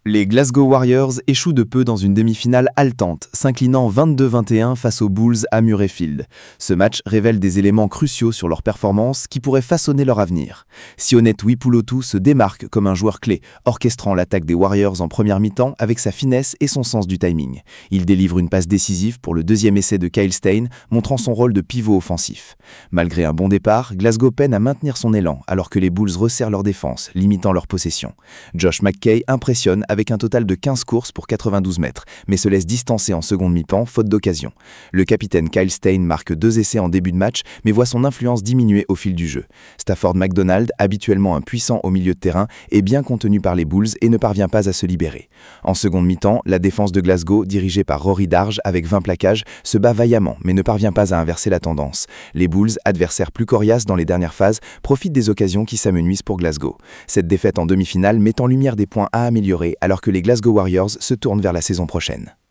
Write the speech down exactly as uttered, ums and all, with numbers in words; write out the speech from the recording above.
Les Glasgow Warriors échouent de peu dans une demi-finale haletante, s'inclinant vingt-deux à vingt et un face aux Bulls à Murrayfield. Ce match révèle des éléments cruciaux sur leur performance qui pourraient façonner leur avenir. Sionet Tuipulotu se démarque comme un joueur clé, orchestrant l'attaque des Warriors en première mi-temps avec sa finesse et son sens du timing. Il délivre une passe décisive pour le deuxième essai de Kyle Stein, montrant son rôle de pivot offensif. Malgré un bon départ, Glasgow peine à maintenir son élan alors que les Bulls resserrent leur défense, limitant leur possession. Josh McKay impressionne avec un total de quinze courses pour quatre-vingt-douze mètres, mais se laisse distancer en seconde mi-temps, faute d'occasion. Le capitaine Kyle Stein marque deux essais en début de match, mais voit son influence diminuer au fil du jeu. Stafford McDonald, habituellement impuissant au milieu de terrain, est bien contenu par les Bulls et ne parvient pas à se libérer. En seconde mi-temps, la défense de Glasgow, dirigée par Rory Darge avec vingt plaquages, se bat vaillamment, mais ne parvient pas à inverser la tendance. Les Bulls, adversaires plus coriaces dans les dernières phases, profitent des occasions qui s'amenuisent pour Glasgow. Cette défaite en demi-finale met en lumière des points à améliorer alors que les Glasgow Warriors se tournent vers la saison prochaine.